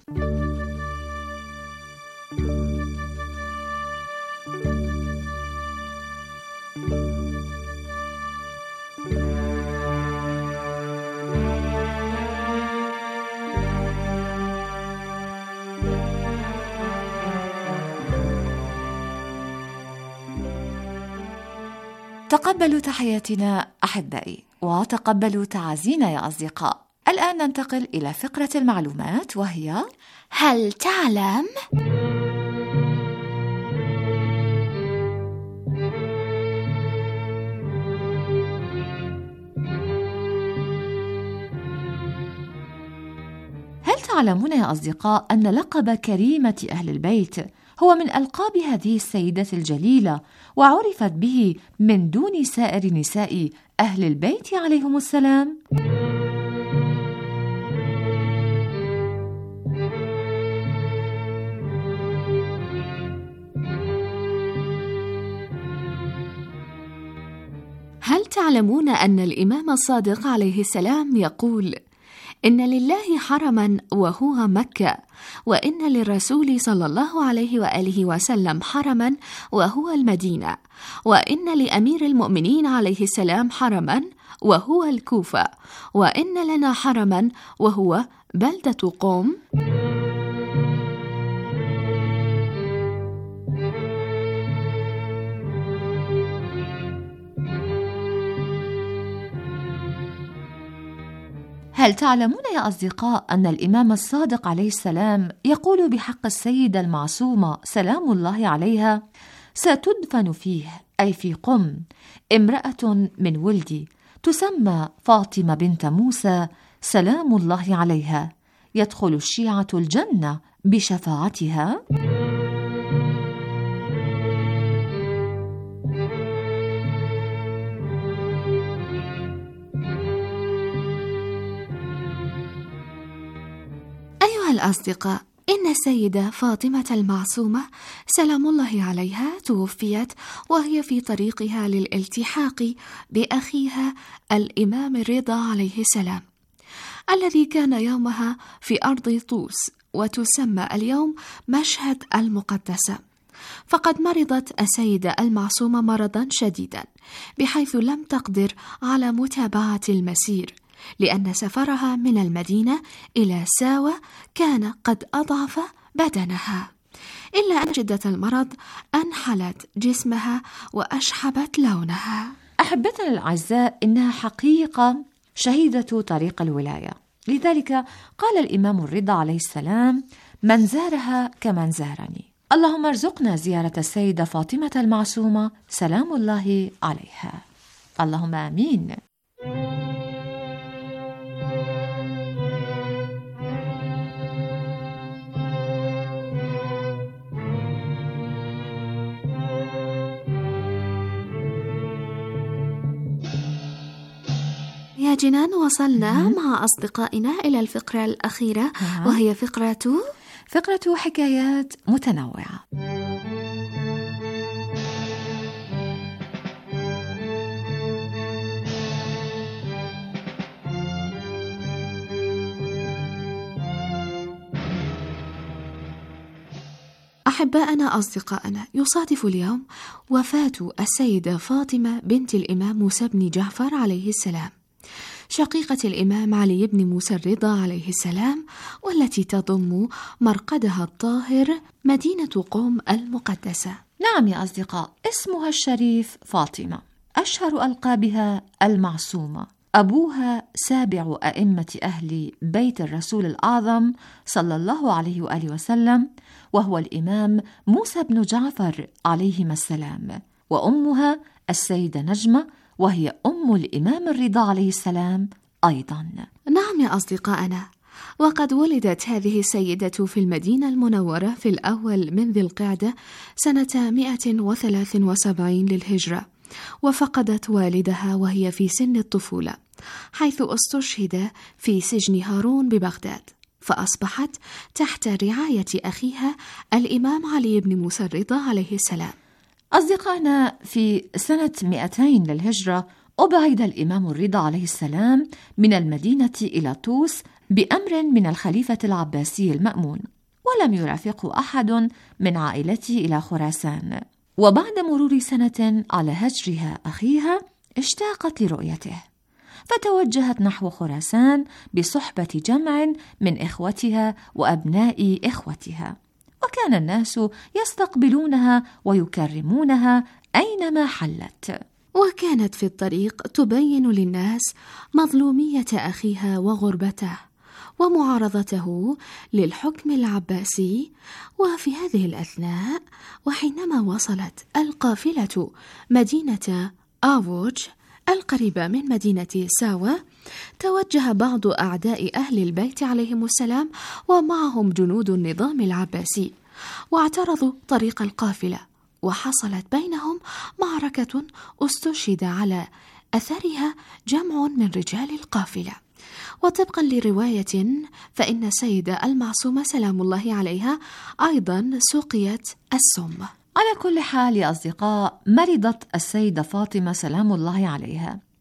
[SPEAKER 4] تقبلوا تحياتنا أحبائي، وتقبلوا تعازينا يا أصدقاء. الآن ننتقل إلى فقرة المعلومات، وهي
[SPEAKER 11] هل تعلم؟
[SPEAKER 4] هل تعلمون يا أصدقاء أن لقب كريمة أهل البيت هو من ألقاب هذه السيدة الجليلة، وعرفت به من دون سائر نساء أهل البيت عليهم السلام؟
[SPEAKER 5] تعلمون أن الإمام الصادق عليه السلام يقول: إن لله حرما وهو مكة، وإن للرسول صلى الله عليه وآله وسلم حرما وهو المدينة، وإن لأمير المؤمنين عليه السلام حرما وهو الكوفة، وإن لنا حرما وهو بلدة قم.
[SPEAKER 4] هل تعلمون يا أصدقاء أن الإمام الصادق عليه السلام يقول بحق السيدة المعصومة سلام الله عليها: ستدفن فيه، أي في قم، امرأة من ولدي تسمى فاطمة بنت موسى سلام الله عليها، يدخل الشيعة الجنة بشفاعتها.
[SPEAKER 5] أيها الأصدقاء، إن السيدة فاطمة المعصومة سلام الله عليها توفيت وهي في طريقها للالتحاق بأخيها الإمام الرضا عليه السلام، الذي كان يومها في أرض طوس وتسمى اليوم مشهد المقدسة. فقد مرضت السيدة المعصومة مرضا شديدا بحيث لم تقدر على متابعة المسير، لأن سفرها من المدينة إلى ساوة كان قد أضعف بدنها، إلا أن شدة المرض أنحلت جسمها وأشحبت لونها.
[SPEAKER 4] أحبتنا الأعزاء، إنها حقيقة شهيدة طريق الولاية، لذلك قال الإمام الرضا عليه السلام: من زارها كمن زارني. اللهم ارزقنا زيارة السيدة فاطمة المعصومة سلام الله عليها، اللهم آمين.
[SPEAKER 5] يا جنان، وصلنا مع أصدقائنا إلى الفقرة الأخيرة، وهي فقرة
[SPEAKER 4] حكايات متنوعة.
[SPEAKER 5] أحباءنا أصدقائنا، يصادف اليوم وفاة السيدة فاطمة بنت الإمام موسى بن جعفر عليه السلام، شقيقة الإمام علي بن موسى الرضا عليه السلام، والتي تضم مرقدها الطاهر مدينة قم المقدسة.
[SPEAKER 4] نعم يا أصدقاء، اسمها الشريف فاطمة، أشهر ألقابها المعصومة. أبوها سابع أئمة أهل بيت الرسول الأعظم صلى الله عليه وآله وسلم، وهو الإمام موسى بن جعفر عليهما السلام، وأمها السيدة نجمة، وهي أم الإمام الرضا عليه السلام أيضا.
[SPEAKER 5] نعم يا أصدقائنا، وقد ولدت هذه السيدة في المدينة المنورة في الأول من ذي القعدة سنة 173 للهجرة، وفقدت والدها وهي في سن الطفولة، حيث استشهد في سجن هارون ببغداد، فأصبحت تحت رعاية أخيها الإمام علي بن موسى الرضا عليه السلام.
[SPEAKER 4] أصدقائنا، في سنة 200 للهجرة أبعد الإمام الرضا عليه السلام من المدينة إلى طوس بأمر من الخليفة العباسي المأمون، ولم يرافقه أحد من عائلته إلى خراسان. وبعد مرور سنة على هجرها أخيها اشتاقت لرؤيته، فتوجهت نحو خراسان بصحبة جمع من إخوتها وأبناء إخوتها، وكان الناس يستقبلونها ويكرمونها أينما حلت.
[SPEAKER 5] وكانت في الطريق تبين للناس مظلومية أخيها وغربته ومعارضته للحكم العباسي. وفي هذه الأثناء، وحينما وصلت القافلة مدينة آووج القريبة من مدينة ساوة، توجه بعض أعداء أهل البيت عليهم السلام ومعهم جنود النظام العباسي، واعترضوا طريق القافلة، وحصلت بينهم معركة استشهد على أثرها جمع من رجال القافلة. وطبقا لرواية، فإن السيدة المعصومة سلام الله عليها أيضا سقيت السم.
[SPEAKER 4] على كل حال يا أصدقاء، مرضت السيدة فاطمة سلام الله عليها،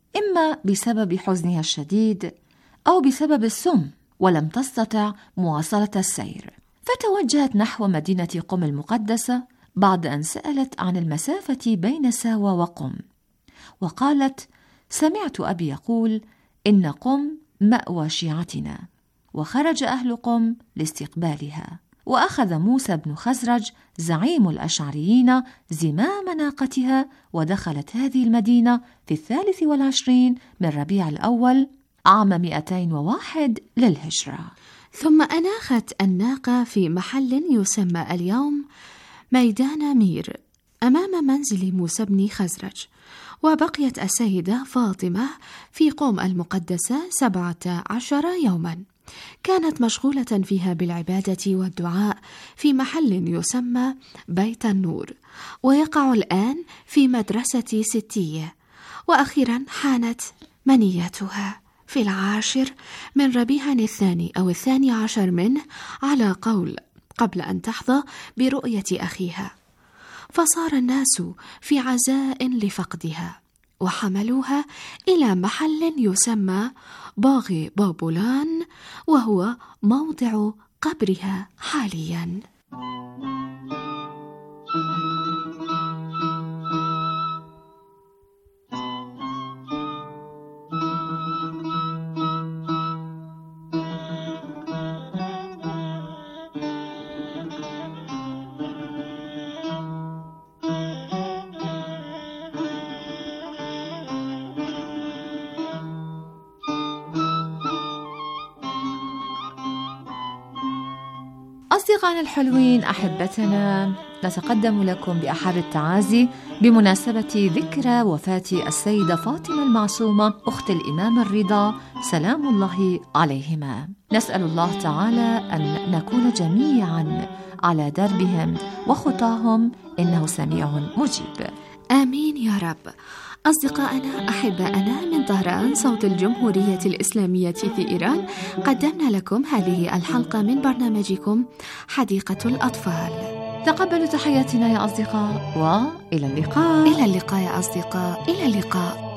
[SPEAKER 4] إما بسبب حزنها الشديد أو بسبب السم، ولم تستطع مواصلة السير، فتوجهت نحو مدينة قم المقدسة بعد أن سألت عن المسافة بين ساوى وقم، وقالت: سمعت أبي يقول إن قم مأوى شيعتنا. وخرج أهل قم لاستقبالها، وأخذ موسى بن خزرج زعيم الأشعريين زمام ناقتها، ودخلت هذه المدينة في 23 من ربيع الأول عام 201 للهجرة.
[SPEAKER 5] ثم أناخت الناقة في محل يسمى اليوم ميدان مير أمام منزل موسى بن خزرج، وبقيت السيدة فاطمة في قم المقدسة 17 يوما، كانت مشغولة فيها بالعبادة والدعاء في محل يسمى بيت النور، ويقع الآن في مدرسة ستية. وأخيرا حانت منيتها في 10 من ربيع الثاني أو 12 منه على قول، قبل أن تحظى برؤية أخيها، فصار الناس في عزاء لفقدها، وحملوها إلى محل يسمى باغي بابولان، وهو موضع قبرها حاليا.
[SPEAKER 4] أصدقائنا الحلوين، أحبتنا، نتقدم لكم بأحر التعازي بمناسبة ذكرى وفاة السيدة فاطمة المعصومة أخت الإمام الرضا سلام الله عليهما. نسأل الله تعالى أن نكون جميعا على دربهم وخطاهم، إنه سميع مجيب.
[SPEAKER 5] آمين يا رب. أصدقائنا أحبائنا من طهران صوت الجمهورية الإسلامية في إيران، قدمنا لكم هذه الحلقة من برنامجكم حديقة الأطفال.
[SPEAKER 4] تقبلوا تحياتنا يا أصدقاء، وإلى اللقاء.
[SPEAKER 5] إلى اللقاء يا أصدقاء، إلى اللقاء.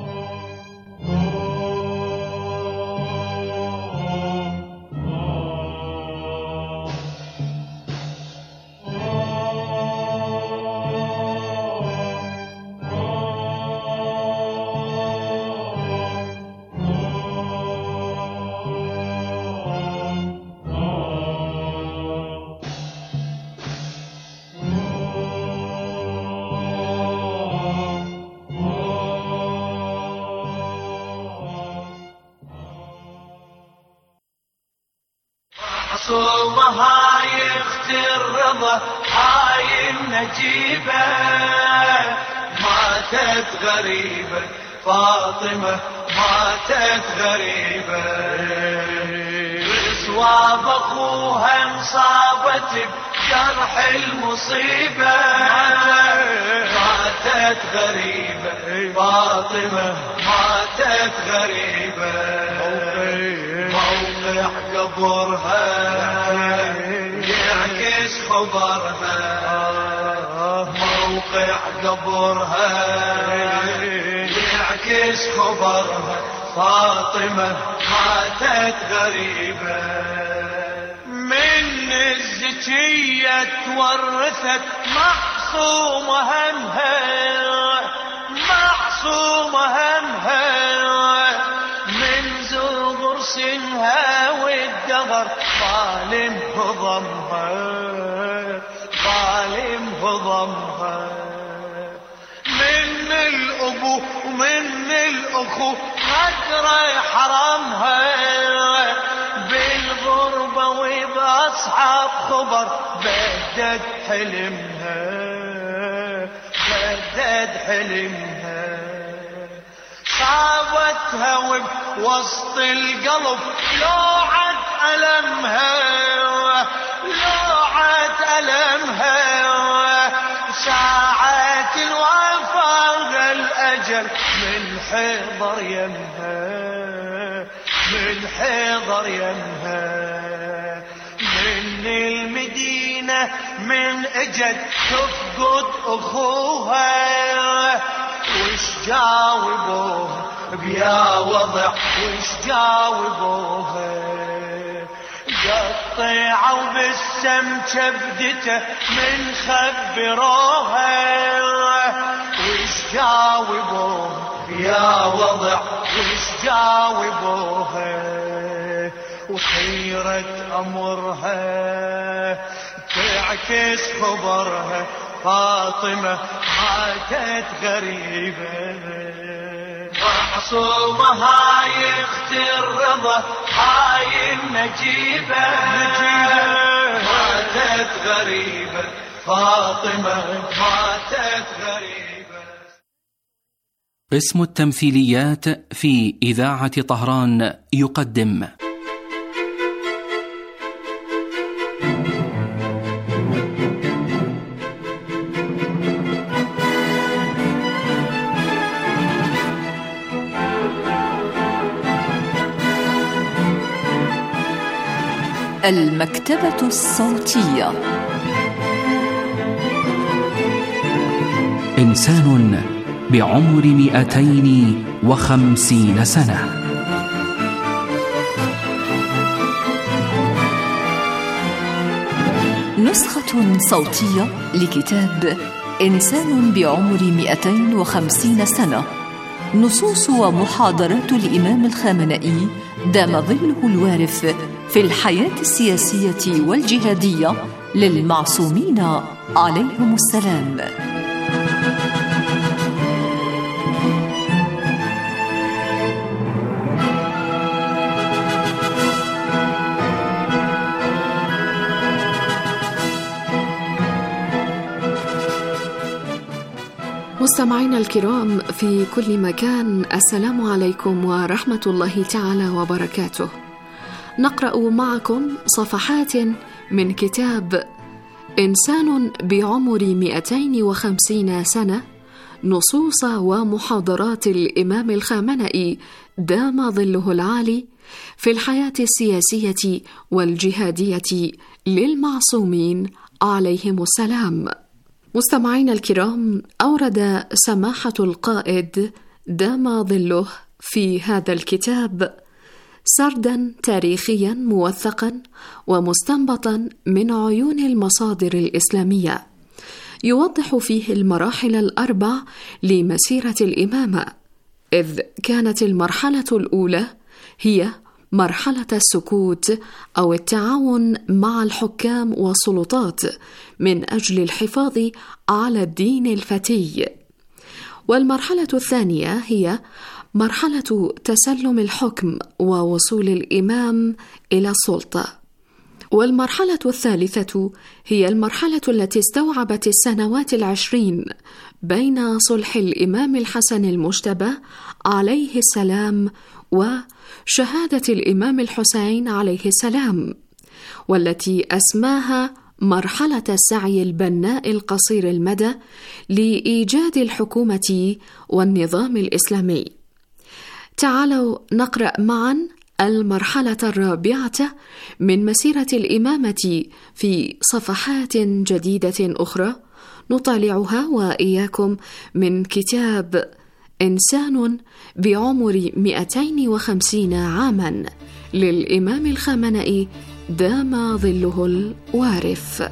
[SPEAKER 10] معصومة هاي اخت الرضا هاي النجيبة، ماتت غريبة فاطمة ماتت غريبة، بصواب اخوها انصابت بجرح المصيبة، ماتت غريبة فاطمة ماتت غريبة، موقع قبرها يعكس خبرها، موقع قبرها يعكس خبرها، فاطمة ماتت غريبة. من الزكية تورثت معصومة همها، معصومة همها، من زغر سنها والدهر ظالم هضمها، ظالم هضمها، من الأبو ومن الأخو هجر حرمها، بالغربة وبأصحاب خبر بدد حلمها، بدد حلمها، صابتها وبوسط القلب لوعت ألمها، لوعت ألمها، ساعة الوفاة الأجل من حضر يمها، من حضر يمها، من المدينة من اجت تفقد أخوها، وش جاوبوها
[SPEAKER 13] بيا وضع وش جاوبوها قطعوا بالسم كبدته من خبروها وش جاوبوها بيا وضع وش جاوبوها وحيرة أمرها تعكس خبرها فاطمة ماتت غريبة معصومة هاي اخت الرضا هاي النجيبة ماتت غريبة فاطمة ماتت غريبة.
[SPEAKER 14] قسم التمثيليات في إذاعة طهران يقدم
[SPEAKER 4] المكتبة الصوتية.
[SPEAKER 14] إنسان بعمر 250 سنة.
[SPEAKER 4] نسخة صوتية لكتاب إنسان بعمر 250 سنة، نصوص ومحاضرات الإمام الخامنئي دام ظله الوارف في الحياة السياسية والجهادية للمعصومين عليهم السلام.
[SPEAKER 5] مستمعينا الكرام في كل مكان، السلام عليكم ورحمة الله تعالى وبركاته. نقرأ معكم صفحات من كتاب إنسان بعمر 250 سنة، نصوص ومحاضرات الإمام الخامنئي دام ظله العالي في الحياة السياسية والجهادية للمعصومين عليهم السلام. مستمعين الكرام، أورد سماحة القائد دام ظله في هذا الكتاب سردا تاريخيا موثقا ومستنبطا من عيون المصادر الإسلامية، يوضح فيه المراحل الأربع لمسيرة الإمامة، إذ كانت المرحلة الأولى هي مرحلة السكوت أو التعاون مع الحكام والسلطات من أجل الحفاظ على الدين الفتي، والمرحلة الثانية هي مرحلة تسلم الحكم ووصول الإمام إلى السلطة، والمرحلة الثالثة هي المرحلة التي استوعبت السنوات 20 بين صلح الإمام الحسن المجتبى عليه السلام وشهادة الإمام الحسين عليه السلام، والتي أسماها مرحلة السعي البناء القصير المدى لإيجاد الحكومة والنظام الإسلامي. تعالوا نقرأ معا المرحلة الرابعة من مسيرة الإمامة في صفحات جديدة أخرى نطالعها وإياكم من كتاب إنسان بعمر 250 عاما للإمام الخامنئي دام ظله الوارف.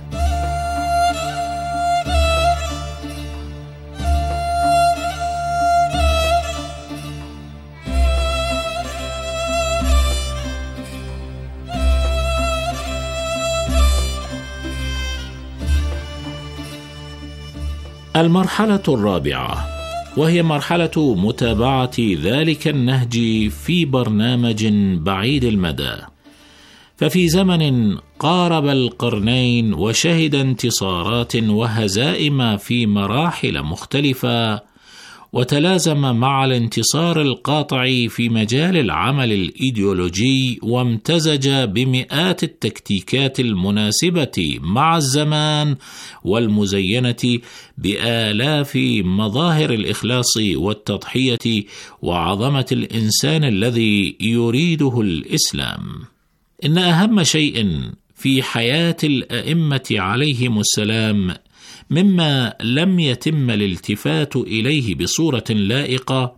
[SPEAKER 15] المرحلة الرابعة، وهي مرحلة متابعة ذلك النهج في برنامج بعيد المدى، ففي زمن قارب القرنين وشهد انتصارات وهزائم في مراحل مختلفة، وتلازم مع الانتصار القاطع في مجال العمل الإيديولوجي، وامتزج بمئات التكتيكات المناسبة مع الزمان والمزينة بآلاف مظاهر الإخلاص والتضحية وعظمة الإنسان الذي يريده الإسلام. إن أهم شيء في حياة الأئمة عليهم السلام مما لم يتم الالتفات إليه بصورة لائقة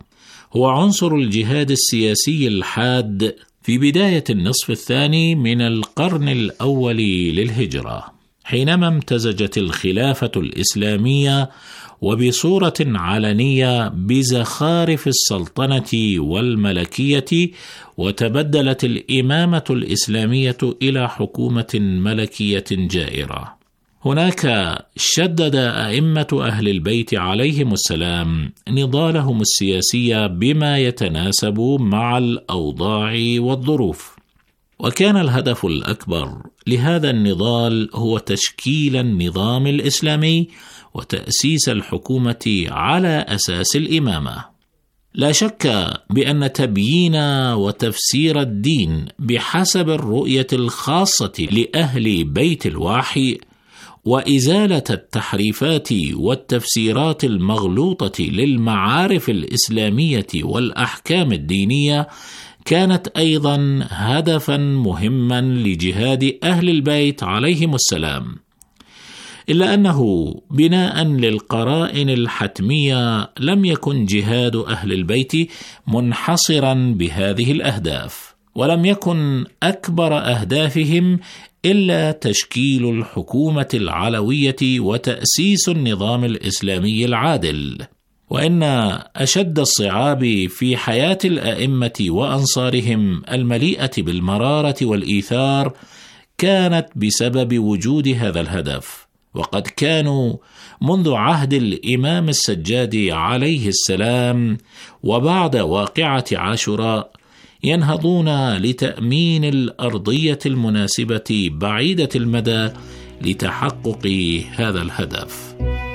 [SPEAKER 15] هو عنصر الجهاد السياسي الحاد في بداية النصف الثاني من القرن الأول للهجرة، حينما امتزجت الخلافة الإسلامية وبصورة علنية بزخارف السلطنة والملكية، وتبدلت الإمامة الإسلامية إلى حكومة ملكية جائرة. هناك شدد أئمة أهل البيت عليهم السلام نضالهم السياسي بما يتناسب مع الأوضاع والظروف، وكان الهدف الأكبر لهذا النضال هو تشكيل النظام الإسلامي وتأسيس الحكومة على أساس الإمامة. لا شك بأن تبيين وتفسير الدين بحسب الرؤية الخاصة لأهل بيت الوحي وإزالة التحريفات والتفسيرات المغلوطة للمعارف الإسلامية والأحكام الدينية كانت أيضا هدفا مهما لجهاد أهل البيت عليهم السلام، إلا أنه بناء للقرائن الحتمية لم يكن جهاد أهل البيت منحصرا بهذه الأهداف، ولم يكن أكبر أهدافهم إلا تشكيل الحكومة العلوية وتأسيس النظام الإسلامي العادل. وإن أشد الصعاب في حياة الأئمة وأنصارهم المليئة بالمرارة والإيثار كانت بسبب وجود هذا الهدف، وقد كانوا منذ عهد الإمام السجاد عليه السلام وبعد واقعة عاشوراء ينهضون لتأمين الأرضية المناسبة بعيدة المدى لتحقق هذا الهدف.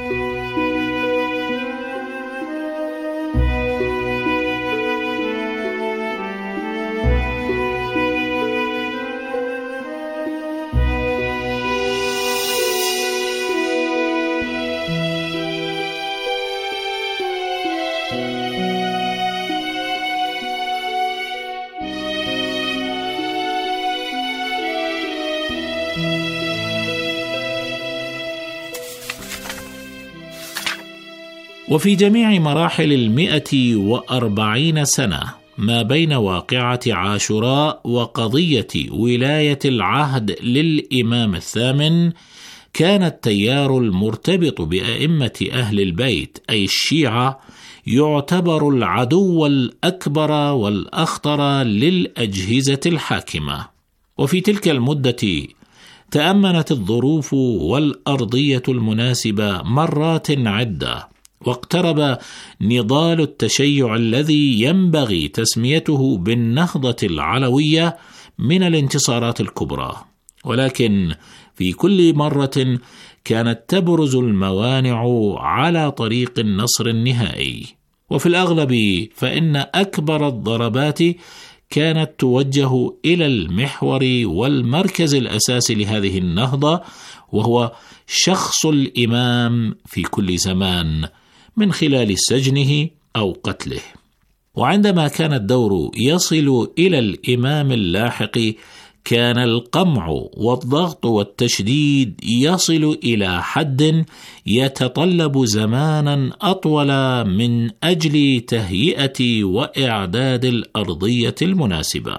[SPEAKER 15] وفي جميع مراحل 140 سنة ما بين واقعة عاشوراء وقضية ولاية العهد للإمام الثامن، كان التيار المرتبط بأئمة أهل البيت أي الشيعة يعتبر العدو الأكبر والأخطر للأجهزة الحاكمة. وفي تلك المدة تأمنت الظروف والأرضية المناسبة مرات عدة، واقترب نضال التشيع الذي ينبغي تسميته بالنهضة العلوية من الانتصارات الكبرى، ولكن في كل مرة كانت تبرز الموانع على طريق النصر النهائي. وفي الأغلب فإن أكبر الضربات كانت توجه إلى المحور والمركز الأساسي لهذه النهضة، وهو شخص الإمام في كل زمان من خلال سجنه أو قتله. وعندما كان الدور يصل إلى الإمام اللاحق كان القمع والضغط والتشديد يصل إلى حد يتطلب زمانا أطول من أجل تهيئة وإعداد الأرضية المناسبة.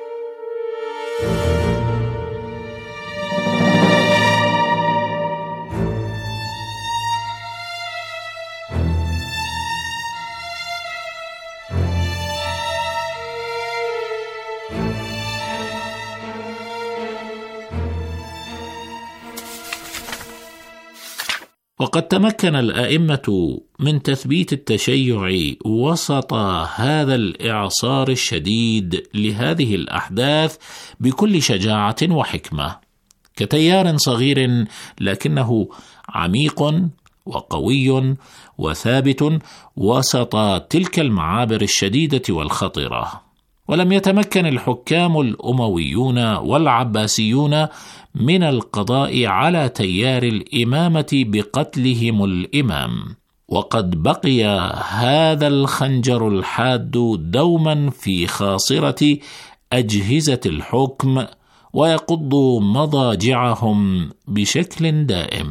[SPEAKER 15] وقد تمكن الأئمة من تثبيت التشيع وسط هذا الإعصار الشديد لهذه الأحداث بكل شجاعة وحكمة، كتيار صغير لكنه عميق وقوي وثابت وسط تلك المعابر الشديدة والخطرة. ولم يتمكن الحكام الأمويون والعباسيون من القضاء على تيار الإمامة بقتلهم الإمام، وقد بقي هذا الخنجر الحاد دوما في خاصرة أجهزة الحكم ويقض مضاجعهم بشكل دائم.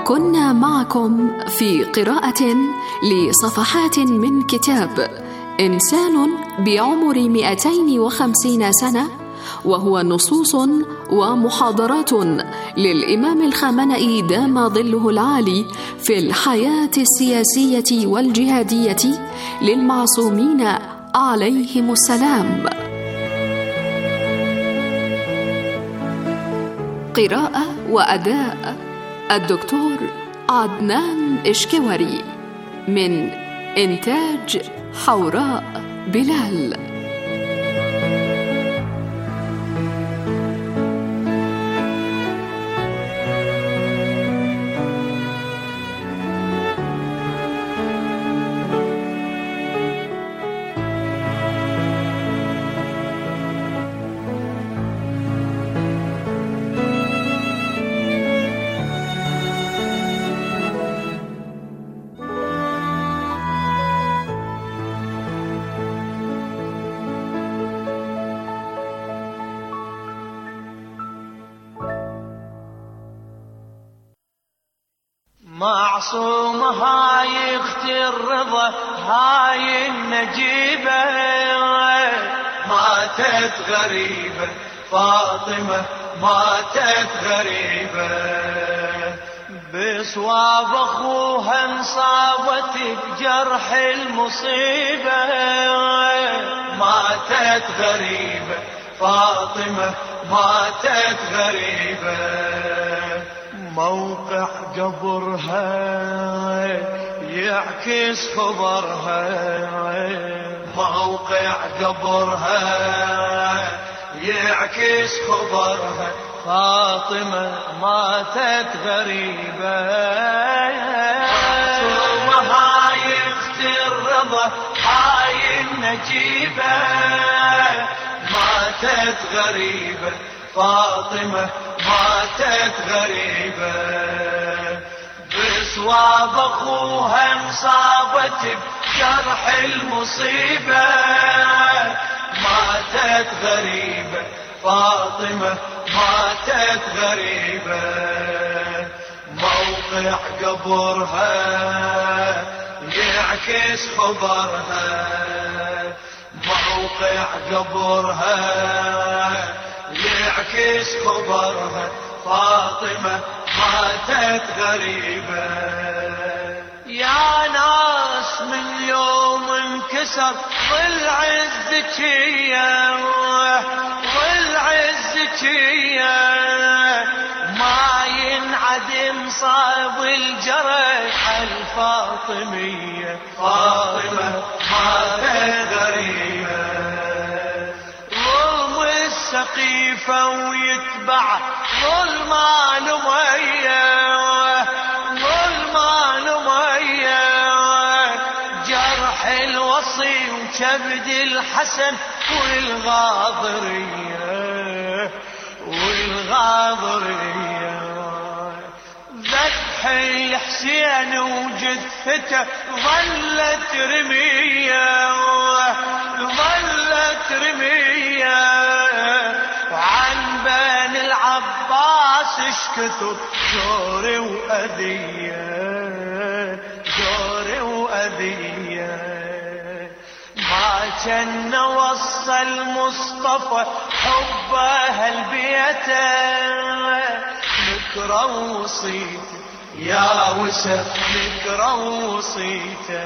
[SPEAKER 5] كنا معكم في قراءة لصفحات من كتاب إنسان بعمر 250 سنة، وهو نصوص ومحاضرات للإمام الخامنئي دام ظله العالي في الحياة السياسية والجهادية للمعصومين عليهم السلام. قراءة وأداء الدكتور عدنان إشكوري، من إنتاج حوراء بلال.
[SPEAKER 13] معصومة هاي اختي الرضا هاي النجيبة، ماتت غريبة فاطمة ماتت غريبة، بصواب اخوها انصابت بجرح المصيبة، ماتت غريبة فاطمة ماتت غريبة، موقع قبرها يعكس خبرها، موقع قبرها يعكس خبرها، فاطمة ماتت غريبة، معصومة هاي اختي الرضا هاي النجيبة، ماتت غريبة فاطمة ماتت غريبة، بصواب اخوها انصابت بجرح المصيبة، ماتت غريبة فاطمة ماتت غريبة، موقع قبرها يعكس خبرها، موقع قبرها يعكس خبرها، فاطمة ماتت غريبة. يا ناس من يوم انكسر ضلع الذكية، ضلع الذكية ما ينعدم صاب الجرح الفاطمية، فاطمة ماتت غريبة، سقيفة ويتبع ظلمان مية، ظلمان مية، جرح الوصي وكبد الحسن والغاضرية، والغاضرية، ذبح الحسين وجثته ظلت رمية، ظلت رمية، وعن بين العباس اشكثوا جوري وأذية، جوري وأذية، ما كان وصل مصطفى حبه البيته، نكره وصيته يا وسف نكره وصيته،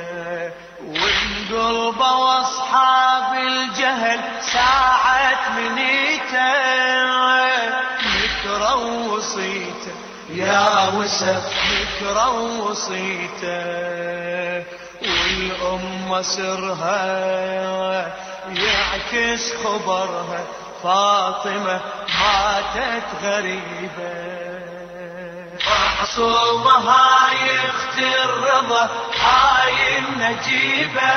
[SPEAKER 13] وانقلب واصحاب الجهل ساعة منيته، نكره وصيته يا وسف نكره وصيته، والأمة سرها يعكس خبرها، فاطمة ماتت غريبة، معصومة هاي اختي الرضا هاي النجيبة،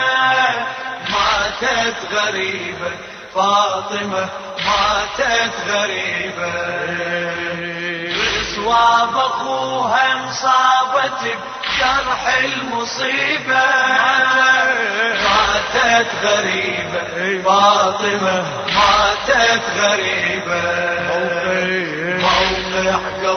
[SPEAKER 13] ماتت غريبة فاطمة ماتت غريبة، بصواب اخوها انصابت بجرح المصيبة، ماتت غريبة فاطمة ماتت غريبة، موقع